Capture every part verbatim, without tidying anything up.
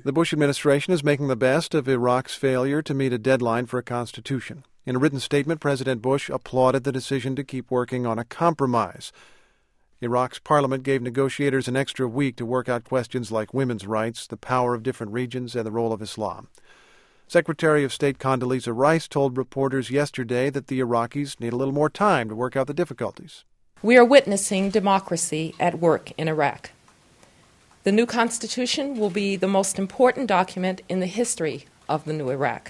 The Bush administration is making the best of Iraq's failure to meet a deadline for a constitution. In a written statement, President Bush applauded the decision to keep working on a compromise. Iraq's parliament gave negotiators an extra week to work out questions like women's rights, the power of different regions, and the role of Islam. Secretary of State Condoleezza Rice told reporters yesterday that the Iraqis need a little more time to work out the difficulties. We are witnessing democracy at work in Iraq. The new Constitution will be the most important document in the history of the new Iraq.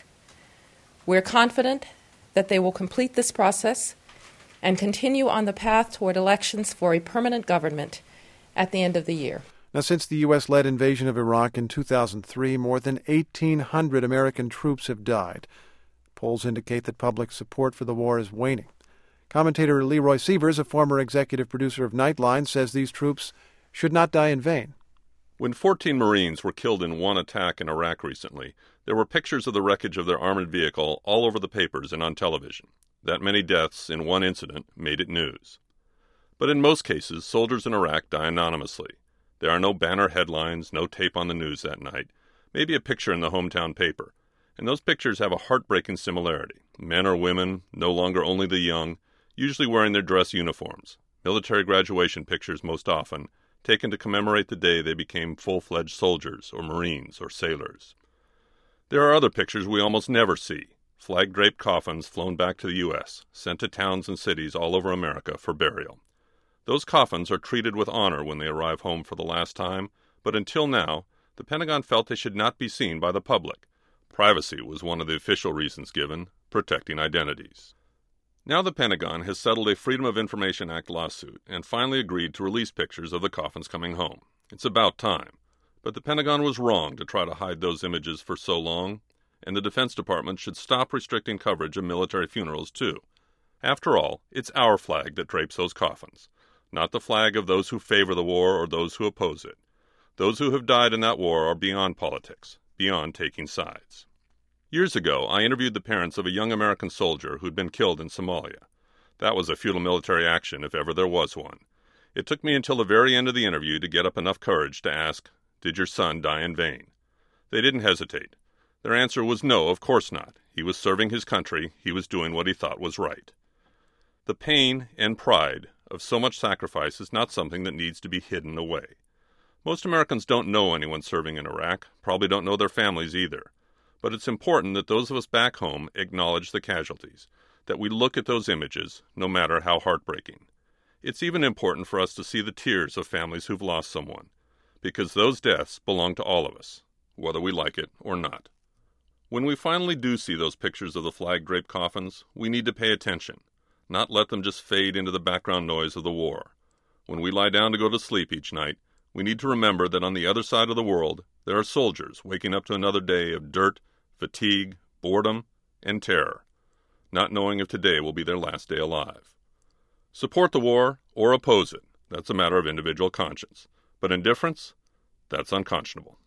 We're confident that they will complete this process and continue on the path toward elections for a permanent government at the end of the year. Now, since the U S-led invasion of Iraq in two thousand three, more than eighteen hundred American troops have died. Polls indicate that public support for the war is waning. Commentator Leroy Sievers, a former executive producer of Nightline, says these troops should not die in vain. When fourteen Marines were killed in one attack in Iraq recently, there were pictures of the wreckage of their armored vehicle all over the papers and on television. That many deaths in one incident made it news. But in most cases, soldiers in Iraq die anonymously. There are no banner headlines, no tape on the news that night, maybe a picture in the hometown paper. And those pictures have a heartbreaking similarity. Men or women, no longer only the young, usually wearing their dress uniforms, military graduation pictures most often, taken to commemorate the day they became full-fledged soldiers or Marines or sailors. There are other pictures we almost never see, flag-draped coffins flown back to the U S, sent to towns and cities all over America for burial. Those coffins are treated with honor when they arrive home for the last time, but until now, the Pentagon felt they should not be seen by the public. Privacy was one of the official reasons given, protecting identities. Now the Pentagon has settled a Freedom of Information Act lawsuit and finally agreed to release pictures of the coffins coming home. It's about time. But the Pentagon was wrong to try to hide those images for so long, and the Defense Department should stop restricting coverage of military funerals, too. After all, it's our flag that drapes those coffins, not the flag of those who favor the war or those who oppose it. Those who have died in that war are beyond politics, beyond taking sides. Years ago, I interviewed the parents of a young American soldier who'd been killed in Somalia. That was a futile military action, if ever there was one. It took me until the very end of the interview to get up enough courage to ask, "Did your son die in vain?" They didn't hesitate. Their answer was no, of course not. He was serving his country. He was doing what he thought was right. The pain and pride of so much sacrifice is not something that needs to be hidden away. Most Americans don't know anyone serving in Iraq, probably don't know their families either. But it's important that those of us back home acknowledge the casualties, that we look at those images, no matter how heartbreaking. It's even important for us to see the tears of families who've lost someone, because those deaths belong to all of us, whether we like it or not. When we finally do see those pictures of the flag-draped coffins, we need to pay attention, not let them just fade into the background noise of the war. When we lie down to go to sleep each night, we need to remember that on the other side of the world, there are soldiers waking up to another day of dirt, fatigue, boredom, and terror, not knowing if today will be their last day alive. Support the war or oppose it. That's a matter of individual conscience. But indifference? That's unconscionable.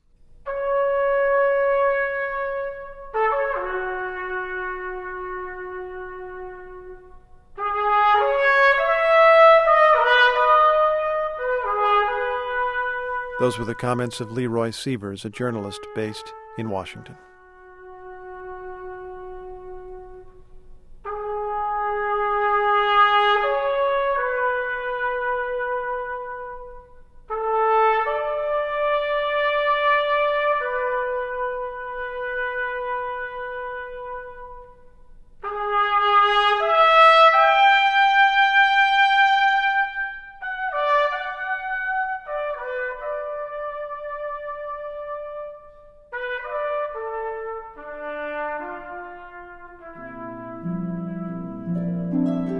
Those were the comments of Leroy Sievers, a journalist based in Washington. Thank you.